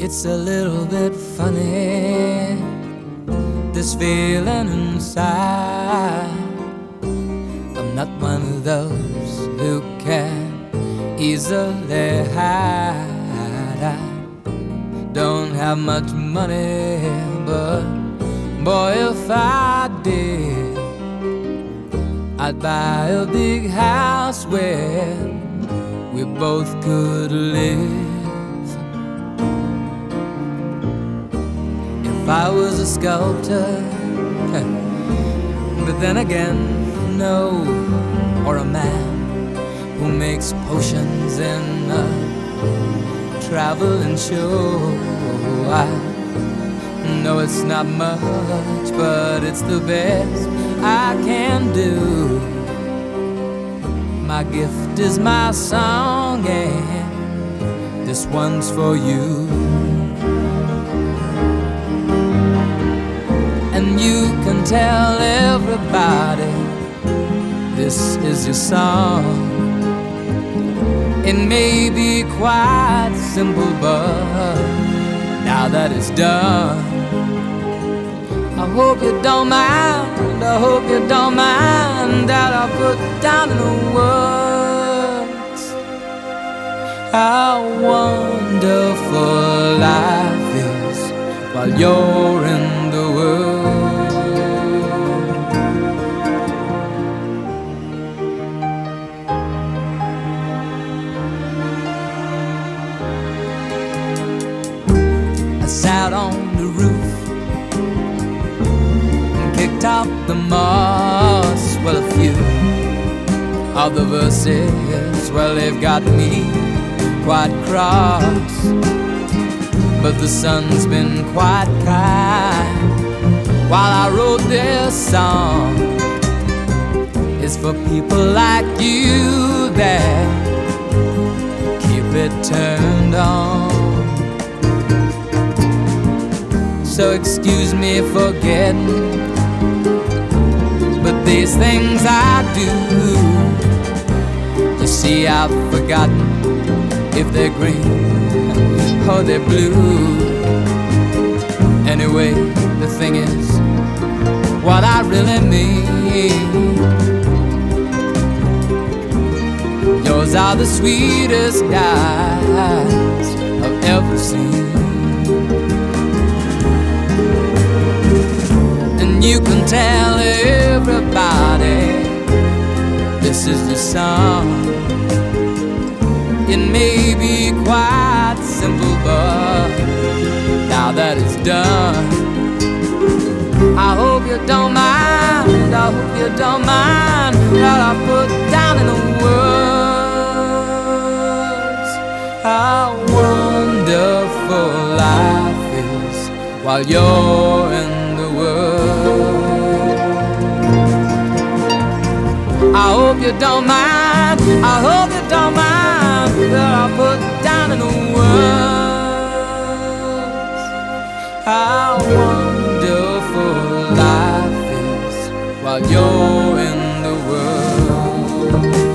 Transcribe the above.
It's a little bit funny, this feeling inside. I'm not one of those who can easily hide. I don't have much money, but boy, if I did, I'd buy a big house where we both could live. If I was a sculptor, but then again, no, or a man who makes potions in a traveling show. I know it's not much, but it's the best I can do. My gift is my song, and this one's for you. And you can tell everybody this is your song. It may be quite simple, but now that it's done, I hope you don't mind, I hope you don't mind that I put down in the words how wonderful life is while you're in the world. I sat on the roof, kicked out the moss. Well, a few of the verses, well, they've got me quite cross, but the sun's been quite kind while I wrote this song. It's for people like you that keep it turned on. So excuse me for getting, but these things I do, you see, I've forgotten if they're green or they're blue. Anyway, the thing is, what I really mean, yours are the sweetest eyes I've ever seen. And you can tell everybody this is the song. It may be quite simple, but now that it's done, I hope you don't mind, I hope you don't mind that I put down in the words how wonderful life is while you're in the world. I hope you don't mind, I hope you don't mind that I put down in the words how wonderful life is while you're in the world.